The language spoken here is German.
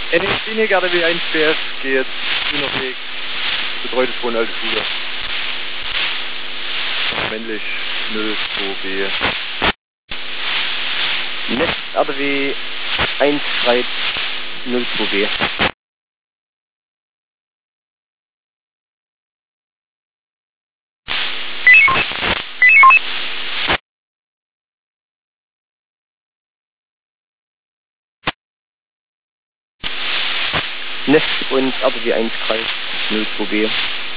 Klinik RDW 1 BF geht grüner Weg, betreutes Wohnen alte Schule. Männlich 02B. Netz RDW 1 Freit 02B. Netz und RDW 1 Kreis 02B.